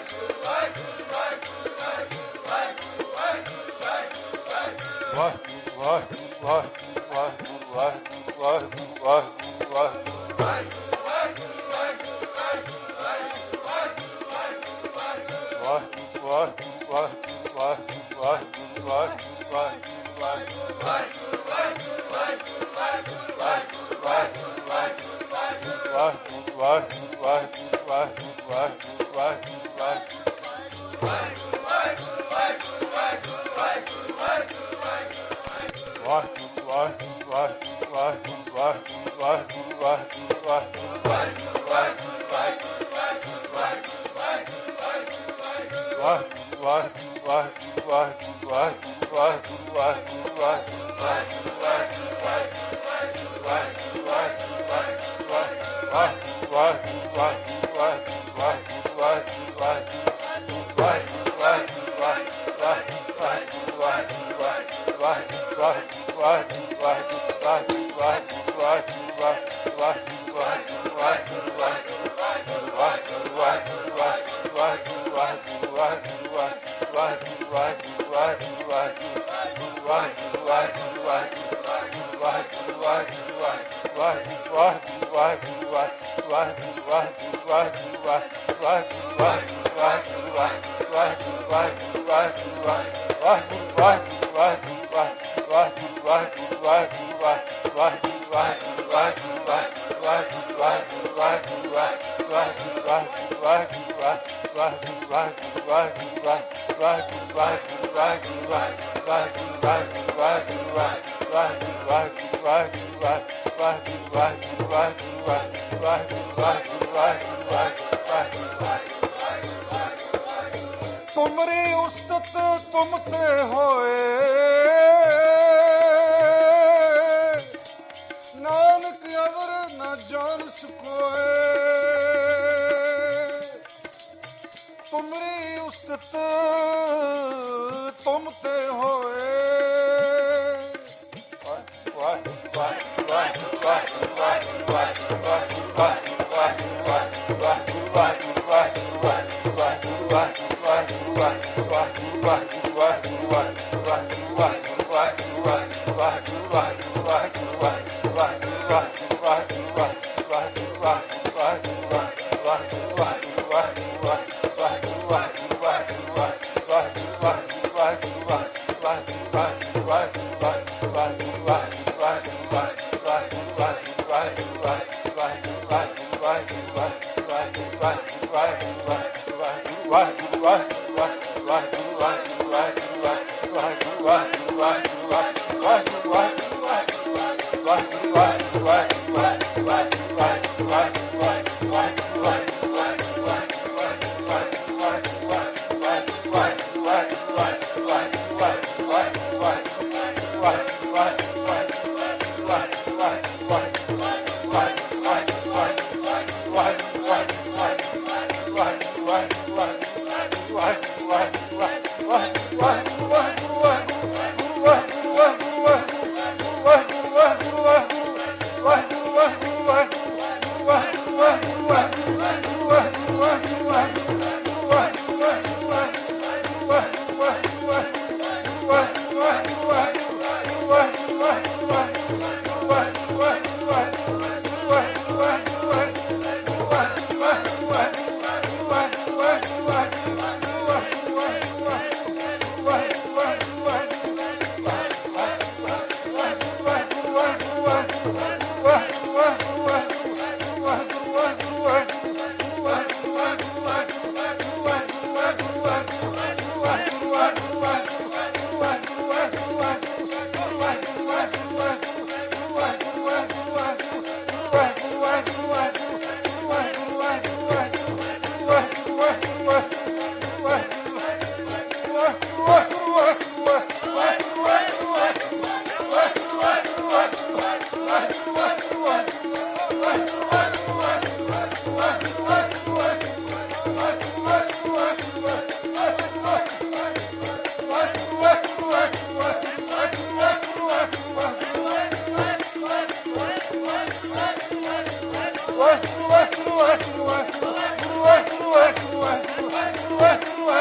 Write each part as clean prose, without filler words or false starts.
ਤੁਮਰੀ ਉਸਤਤ ਤੁਮ ਤੇ ਹੋਏ, ਨਾਨਕ ਅਵਰ ਨ ਜਾਣ ਸਕੋਏ। ਤੁਮਰੀ ਉਸਤਤ ਤੁਮ ਤੇ ਹੋਏ।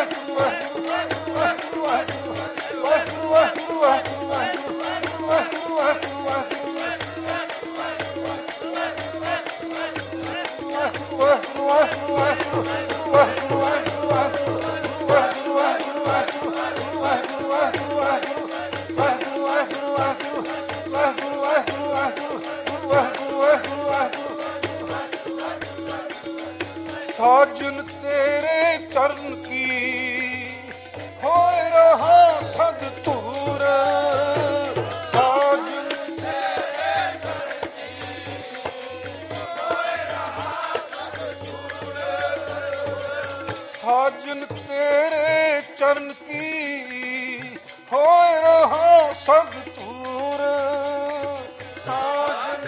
साजन तेरे चरण की होए रहा सद तूर साजन तेरे चरण की होए रहा सद तूर साजन तेरे चरण की होए रहा सद तूर साजन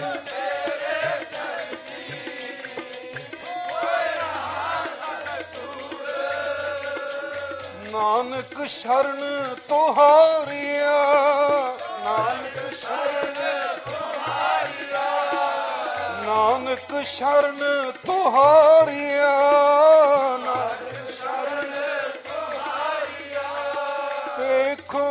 नानक शरण तुहारिया नानक शरण तुहारिया नानक शरण तुहारिया नानक शरण तुहारिया देखो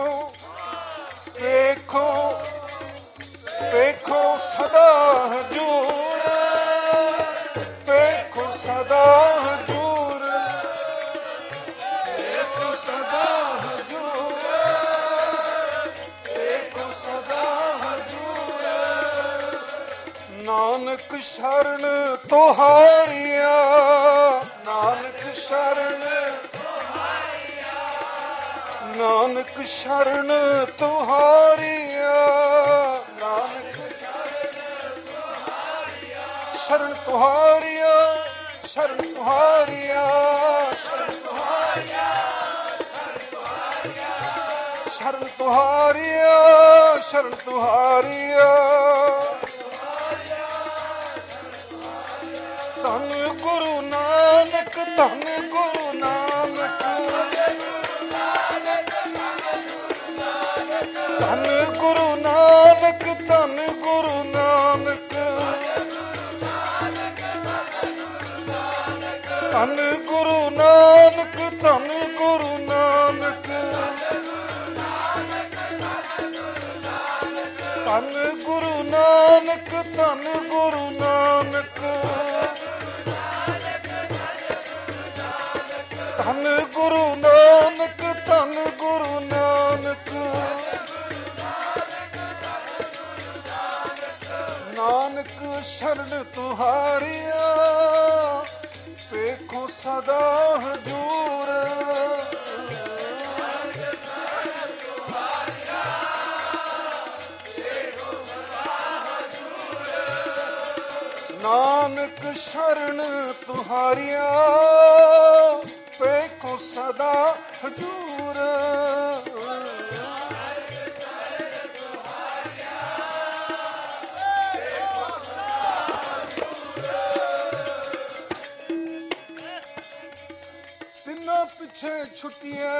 देखो देखो सदा हजूर देखो सदा हजूर नानक शरण तुहारिया नानक शरण नानक शरण तुहारिया नानक शरण तुहारिया शरण तुहारिया शरण तुहारिया शरण तुहारिया शरण तुहारिया धन गुरु नानक धन गुरु नानक धन गुरु नानक धन गुरु नानक धन गुरु नानक धन गुरु नानक धन गुरु नानक धन गुरु नानक धन गुरु नानक धन गुरु नानक नानक शरण तुहारिया देखो सदा हजूर नानक शरण तुहारिया देखो सदा हजूर तिना पिछे छुटिया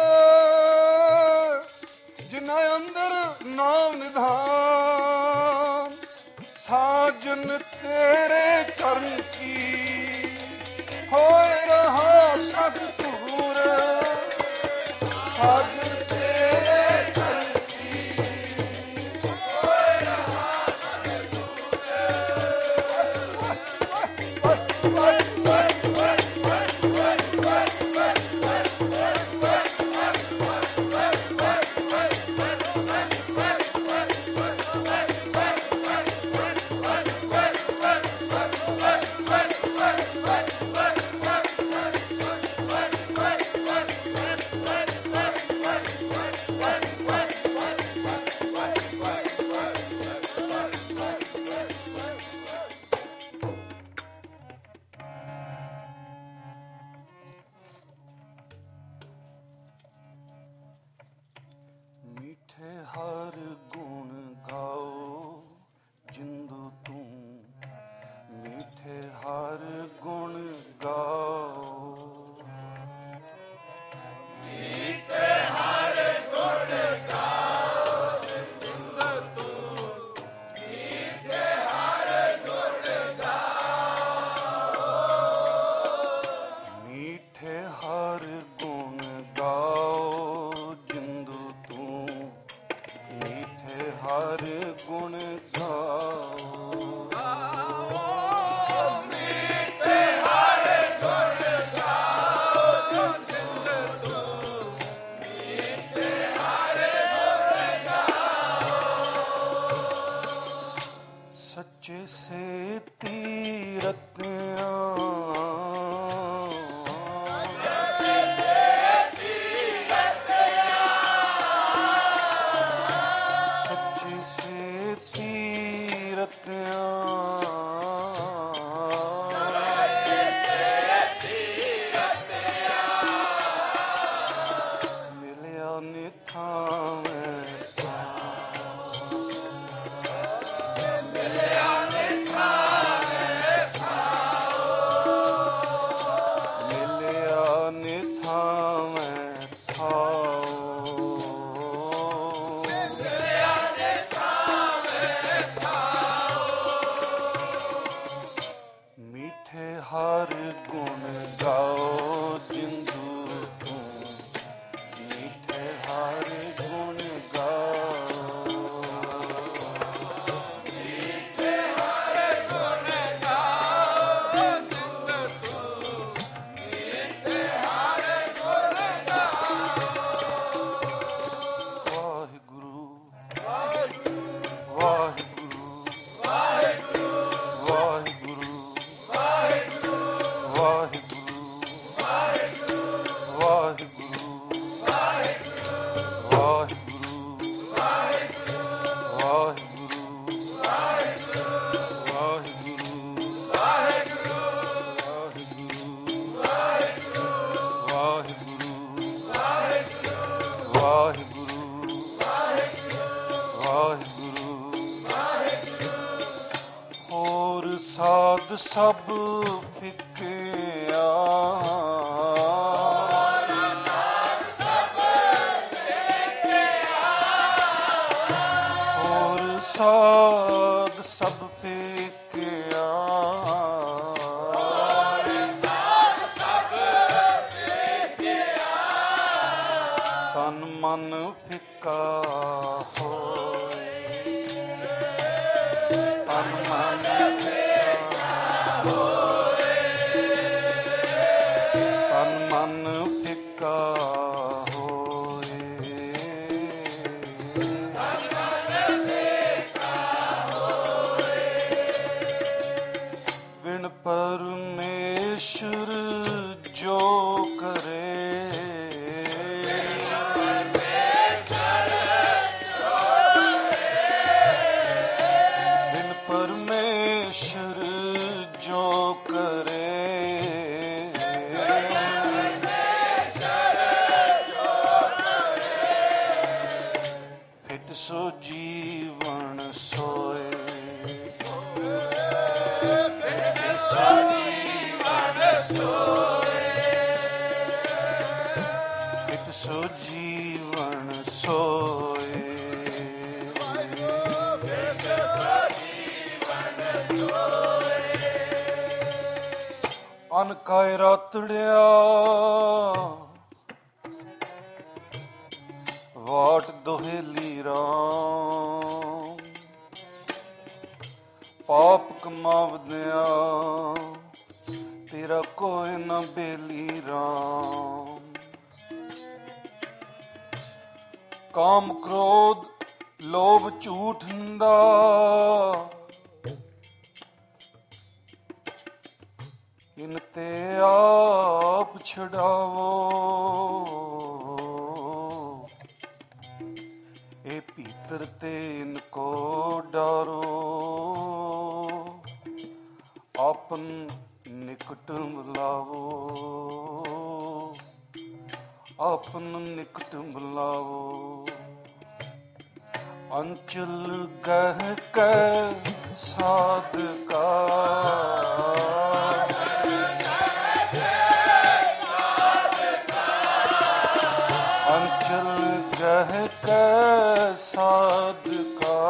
जिन्ना अंदर नाम निधान साजन तेरे चरण की होए रहा सद तूर साजन तेरे चरण की होए रहा सद तूर ਸਭ ਫਿੱਕਿਆ, ਹੋਰ ਸਾਧ ਸਭ ਫਿੱਕਿਆ, ਤਨ ਮਨ ਫਿੱਕਾ ਹੋਏ, ਤਨ ਮਨ ਪਰਮੇਸ਼ਰ ਜੋ ਕਰੇ, ਬਿਨ ਪਰਮੇਸ਼ਰ ਜੋ ਕਰੇ, ਫਿਟ ਸੋ ਜੀਵਨ ਸੋਏ, ਸੋ ਜੀਵਨ ਸੋਏ, ਅਨ ਕਾਇ ਰਾਤੜਿਆ ਵਾਟ ਦੋਹੇਲੀ ਰਾਮ, ਪਾਪ ਕਮਾਵਦਿਆਂ ਤੇਰਾ ਕੋਈ ਨਾ ਬੇਲੀ ਰਾਮ, ਕਾਮ ਕ੍ਰੋਧ ਲੋਭ ਝੂਠ ਹੁੰਦਾ, ਇਨ ਤੇ ਆਪ ਛਡਾਵੋ, ਇਹ ਭੀਤਰ ਤੇ ਇਨ ਕੋ ਡਾਰੋ, ਆਪਨ ਨਿਕਟ ਬੁਲਾਵੋ, ਆਪਨ ਨਿਕਟ ਬੁਲਾਵੋ, ਅੰਚਲ ਗਹਿ ਕੈ ਸਾਧਕਾ, ਅੰਚਲ ਗਹਿ ਕੈ ਸਾਧਕਾ,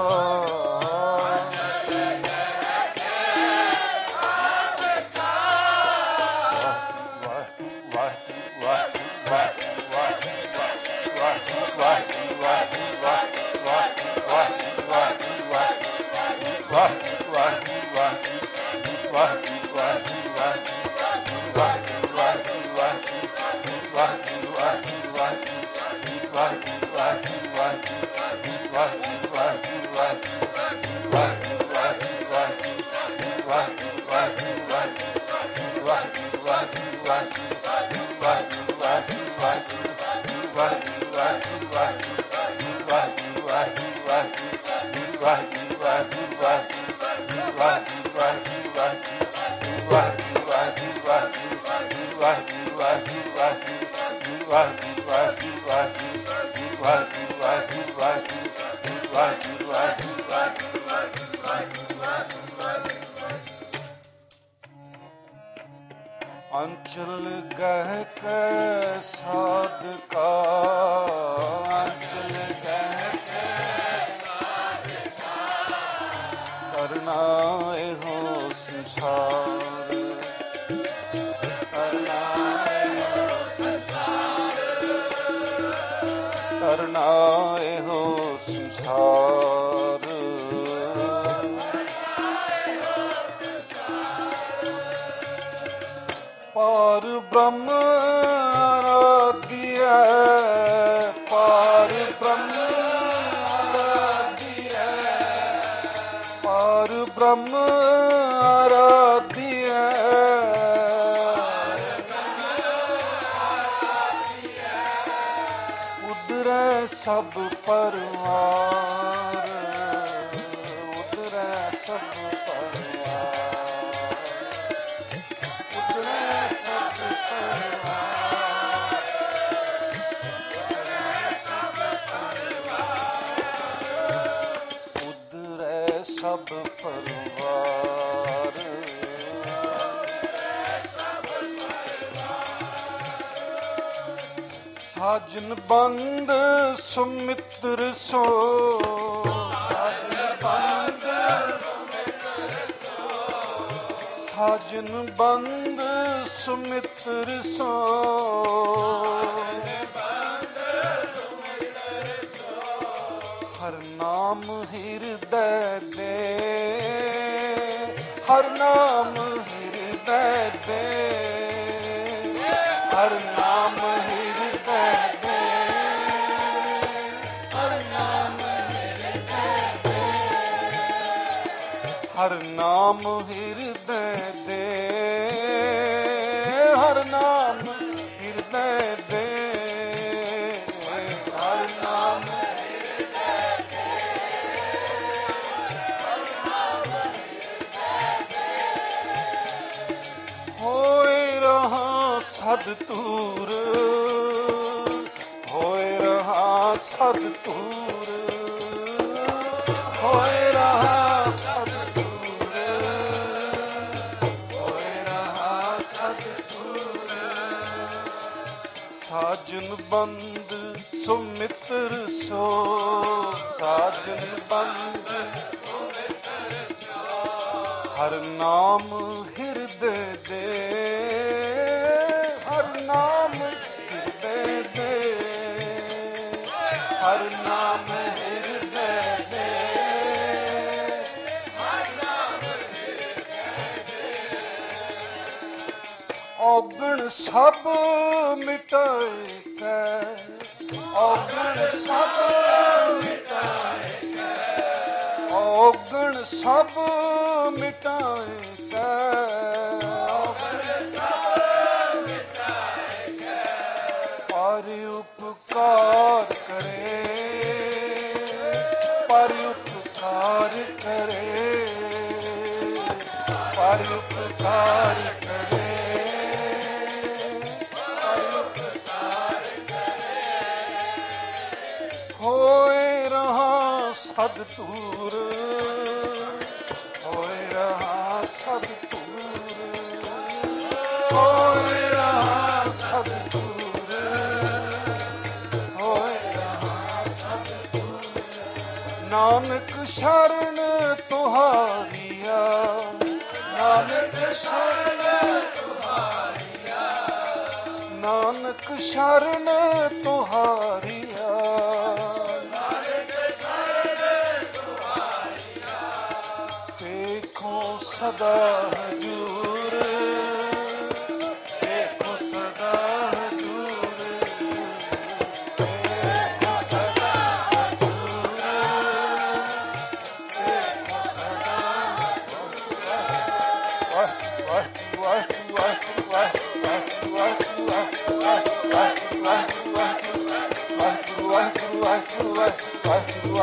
ਅੰਚਲ ਗਹਿ ਕੈ ਸਾਧਕਾ, ਅੰਚਲ ਗਹਿ ਕੈ ਸਾਧਕਾ, ਕਰਨਾ ਇਹੋ ਸੰਸਾਰ, ਕਰਨਾ ਇਹੋ ਸੰਸਾਰ, ਕਰਨਾ ਇਹੋ ਸੰਸਾਰ, ਪਾਰ ਬ੍ਰਹਮ ਆਰਾਧਿਆ, ਪਾਰ ਬ੍ਰਹਮ ਆਰਾਧਿਆ, ਪਾਰ ਬ੍ਰਹਮ ਆਰਾਧਿਆ, ਉਧਰੈ ਸਭ ਪਰਵਾਰ, ਉਧਰੈ ਸਭ ਪਰਵਾਰ, ਉਧਰੈ ਸਭ ਪਰਵਾਰ, ਸਾਜਨ ਬੰਦ ਸੁਮਿਤਰ ਸੋ, ਸਾਜਨ ਬੰਦ ਸਾਜਨ ਬੰਦ ਸੁਮਿਤਰ ਸੋ, ਹਰ ਨਾਮ ਹਿਰਦੈ ਦੇ, ਹਰ ਨਾਮ ਹਿਰਦੈ ਦੇ, ਹਰ ਨਾਮ ਹਿਰਦੈ ਦੇ, ਹਰ ਨਾਮ ਹਿਰਦੈ ਦੇ, ਹਰ ਨਾਮ ਹਿਰਦੈ ਦੇ, ਹਰ ਨਾਮ ਹਿਰਦੈ ਦੇ, ਹਰ ਨਾਮ ਹੋਏ ਰਹਾ ਸਦ ਤੂਰ, ਹੋਏ ਰਹਾ ਸਦ ਤੂਰ, ਹੋਏ ਰਹਾ ਸਦ ਤੂਰ, ਹੋਏ ਰਹਾ ਸਦ ਤੂਰ, ਸਾਜਨ ਬੰਦ ਸੁਮਿਤਰ ਸੋ, ਸਾਜਨ ਬੰਦ ਹਰ ਨਾਮ ਹਿਰਦੈ ਦੇ, ਹਰ ਨਾਮ ਹਿਰਦੈ ਦੇ, ਹਰ ਨਾਮ ਹਿਰਦੈ ਦੇ, ਹਰ ਨਾਮ ਹਿਰਦੈ ਦੇ, ਔਗਣ ਸਭ ਮਿਟਾਏ ਕੈ, ਔਗਣ ਸਭ ਮਿਟਾਏ ਕੈ, ਔਗਣ ਸਭ ਮਿਟਾਏ ਕੈ, ਔਗਣ ਸਭ ਮਿਟਾਏ ਕੈ, ਪਰ ਉਪਕਾਰ ਕਰੇ, ਪਰ ਉਪਕਾਰ ਕਰੇ, ਪਰ ਉਪਕਾਰ ਕਰੇ, ਪਰ ਉਪਕਾਰ ਕਰੇ, ਹੋਏ ਰਹਾ ਸਦ ਤੂਰ, ਹੋਏ ਰਹਾ ਸਦ ਤੂਰ, ਹੋਏ ਰਹਾ ਸਦ ਤੂਰ, ਹੋਏ ਰਹਾ ਸਦ ਤੂਰ, ਨਾਨਕ ਸ਼ਰਨ ਤੁਹਾਰੀਆ, ਨਾਨਕ ਸ਼ਰਨ ਤੁਹਾਰੀਆ, ਨਾਨਕ ਸ਼ਰਨ ਤੁਹਾਰੀਆ, ਦੇਖੋ ਸਦਾ ਹਜੂਰ, ਦੇਖੋ ਸਦਾ ਹਜੂਰ, ਦੇਖੋ ਸਦਾ ਹਜੂਰ, ਦੇਖੋ ਸਦਾ ਹਜੂਰ, ਵਾਹਿਗੁਰੂ ਵਾਹਿਗੁਰੂ ਵਾਹਿਗੁਰੂ ਵਾਹਿਗੁਰੂ ਵਾਹਿਗੁਰੂ ਵਾਹਿਗੁਰੂ ਵਾਹਿਗੁਰੂ ਵਾਹਿਗੁਰੂ ਵਾਹਿਗੁਰੂ ਵਾਹਿਗੁਰੂ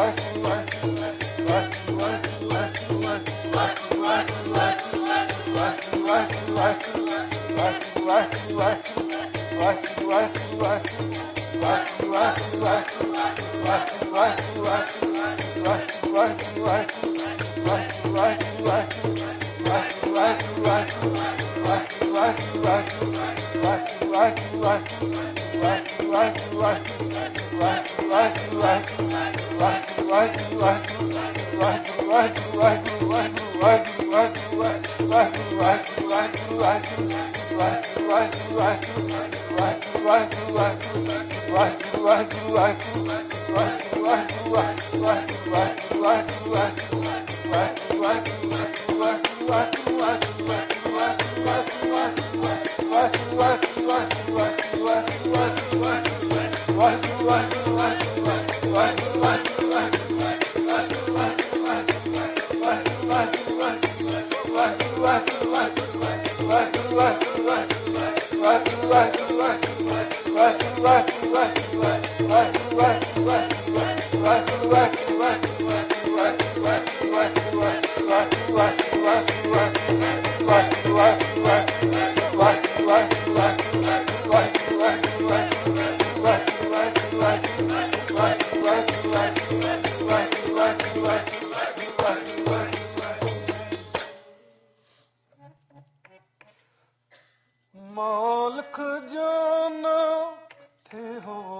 ਮਾਲਕ ਜਾਨਾ ਥੇ ਹੋ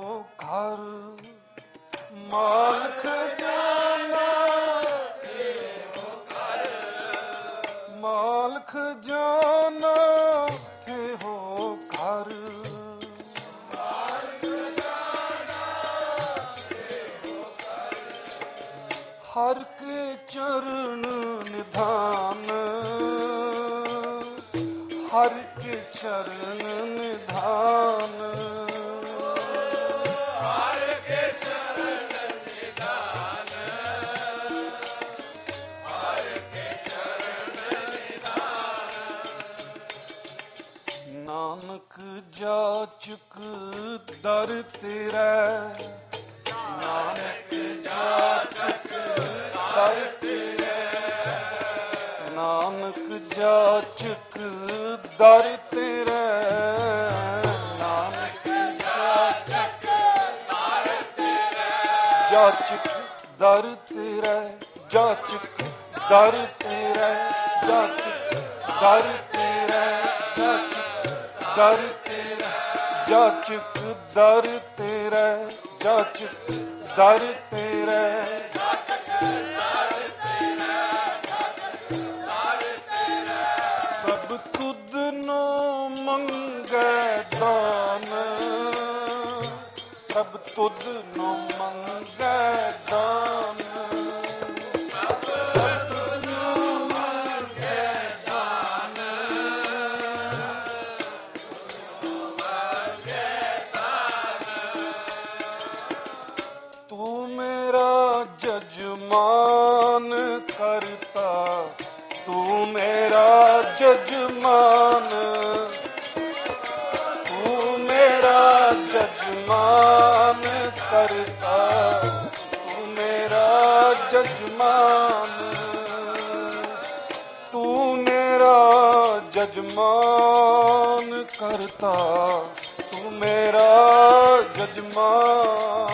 ਹਰ ਕੇ ਚਰਨ ਨਿਧਾਨ, ਹਰ ਕੇ ਚਰਨ ਨਿਧਾਨ, ਹਰ ਕੇ ਚਰਨ ਨਿਧਾਨ, ਹਰ ਕੇ ਚਰਨ ਨਿਧਾਨ। ਨਾਨਕ ਜਾਚਕ ਦਰ ਤੇਰਾ, ਨਾਨਕ ਜਾਚਕ ਦਰ ਤੇਰਾ, ਨਾਨਕ ਜਾਚਕ ਦਰ ਤੇਰਾ, ਨਾਨਕ ਜਾਚਕ ਦਰ ਤੇਰਾ, ਜਾਚਕ ਦਰ ਤੇਰਾ, ਜਾਚਕ ਦਰ ਤੇਰਾ, ਜਾਚਕ ਦਰ ਤੇਰਾ, ਜਾਚਕ ਦਰ ਤੇਰਾ, ਜਾਚਕ ਦਰ ਤੇਰਾ, ਸਭ ਤੁਧ ਨੋ ਮੰਗੈ ਦਾਨ, ਸਭ ਤੁਧ ਨੋ ਮੰਗੈ ਦਾਨ, ਤੂੰ ਮੇਰਾ ਜਜਮਾਨ ਕਰਤਾ, ਤੂੰ ਮੇਰਾ ਜਜਮਾਨ, ਤੂੰ ਮੇਰਾ ਜਜਮਾਨ ਕਰਤਾ, ਤੂੰ ਮੇਰਾ ਜਜਮਾਨ, ਤੂੰ ਮੇਰਾ ਜਜਮਾਨ ਕਰਤਾ, ਤੂੰ ਮੇਰਾ ਜਜਮਾਨ,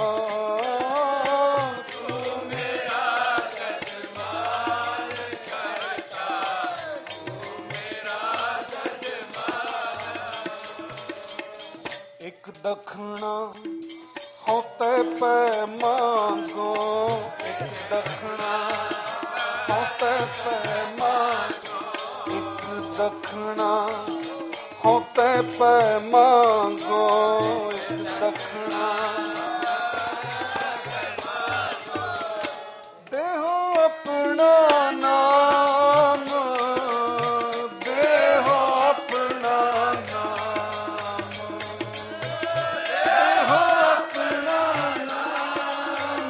ਇੱਕ ਦਖਣਾ ਹਉ ਤੈ ਪੈ ਮੰਗੋ, ਇੱਕ ਦਖਣਾ ਹਉ ਤੈ ਪੈ ਮੰਗੋ, ਇੱਕ ਦਖਣਾ ਹਉ ਤੈ ਪੈ ਮੰਗੋ, ਇੱਕ ਦਖਣਾ ਦੇਹੋ ਆਪਣਾ ਨਾਮ, ਦੇਹੋ ਆਪਣਾ ਨਾਮ, ਦੇਹੋ ਆਪਣਾ ਨਾਮ,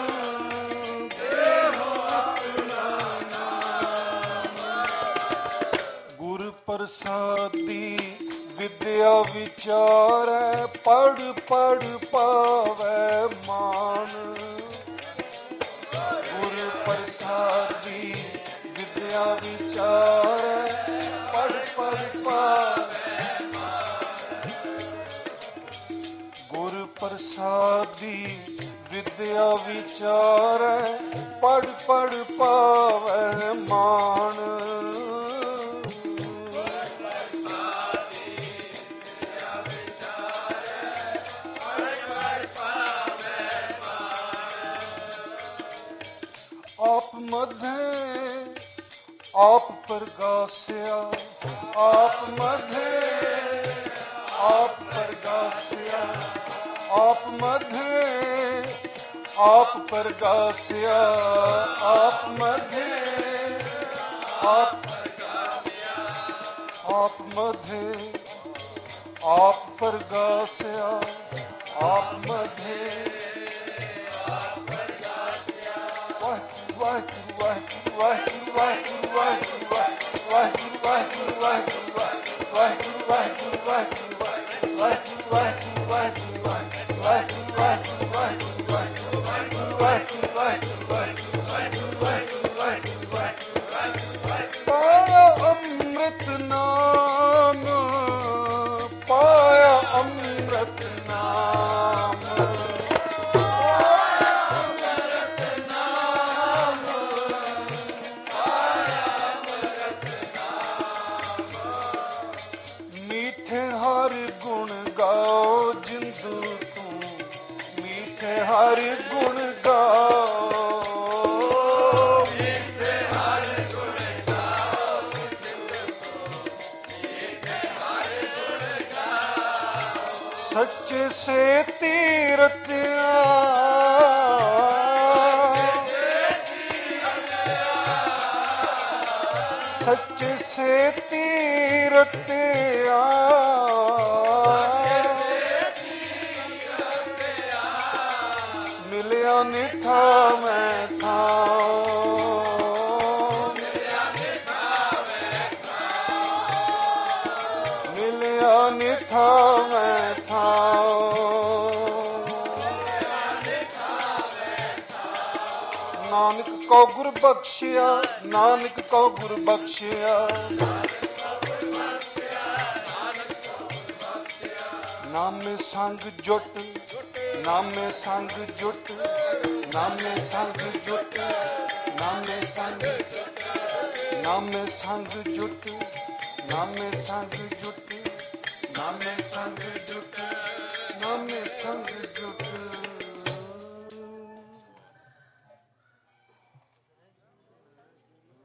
ਦੇਹੋ ਆਪਣਾ ਨਾਮ। ਗੁਰ ਪ੍ਰਸਾਦੀ ਵਿਦਿਆ ਵਿਚਾਰੈ, ਪੜ ਪੜ ਪਾਵੈ ਮਾਨ, ਗੁਰ ਪ੍ਰਸਾਦੀ ਵਿਦਿਆ ਵਿਚਾਰੈ, ਪੜ ਪੜ ਪਾਵੈ ਮਾਨ, ਗੁਰ ਪ੍ਰਸਾਦੀ ਵਿਦਿਆ ਵਿਚਾਰੈ, ਪੜ ਪੜ ਪਾਵੈ ਮਾਨ, ਆਪ ਮਧੇ ਆਪ ਪ੍ਰਗਾਸਿਆ, ਆਪ ਮਧੇ ਆਪ ਪ੍ਰਗਾਸਿਆ, ਆਪ ਮਧੇ ਆਪ ਪ੍ਰਗਾਸਿਆ, ਆਪ ਮਧੇ ਆਪ ਪ੍ਰਗਾਸਿਆ, ਆਪ ਮਧੇ ਆਪ ਪ੍ਰਗਾਸਿਆ, ਆਪ ਮਧੇ ਵਾਹਿਗੁਰੂ ਵਾਹਿਗੁਰੂ ਵਾਹਿਗੁਰੂ ਵਾਹਿਗੁਰੂ ਵਾਹਿਗੁਰੂ ਵਾਹਿਗੁਰੂ ਵਾਹਿਗੁਰੂ ਵਾਹਿਗੁਰੂ ਵਾਹਿਗੁਰੂ ਵਾਹਿਗੁਰੂ ਵਾਹਿਗੁਰੂ ਵਾਹਿਗੁਰੂ ਵਾਹਿਗੁਰੂ ਵਾਹਿਗੁਰੂ ਵਾਹਿਗੁਰੂ ਵਾਹਿਗੁਰੂ ਵਾਹਿਗੁਰੂ ਵਾਹਿਗੁਰੂ ਪਾਇਆ ਅੰਮ੍ਰਿਤ ਨਾਮ, ਪਾਇਆ ਅੰਮ੍ਰਿਤ ਨਾਮ, ਮੀਠੇ ਹਰ ਗੁਣ ਗਾਓ ਜਿੰਦੂ ਤੂੰ, ਮੀਠੇ ਹਰ ਗੁਣ ਗਾਓ, ਮੀਠੇ ਹਰ ਗੁਣ ਗਾਓ ਜਿੰਦੂ ਤੂੰ, ਮੀਠੇ ਹਰ ਗੁਣ ਗਾਓ। ਸੱਚੇ ਸੇ ਤੀਰਥ ਸੇਤੀ ਰਤਿਆ ਮਿਲਿਆ ਨੀ ਥਾਵੇਂ ਥਾਂ ਮਿਲਿਆ ਨੀ ਥਾਵੇਂ ਥਾਂ ਨਾਨਕ ਕੋ ਗੁਰ ਬਖਸ਼ਿਆ ਨਾਨਕ ਕੋ ਗੁਰ ਬਖਸ਼ਿਆ ਨਾਮੇ ਸੰਗ ਜੁਟ ਨਾਮੇ ਸੰਗ ਜੁਟ ਨਾਮੇ ਸੰਗ ਜੁਟ ਨਾਮੇ ਸੰਗ ਜੁਟ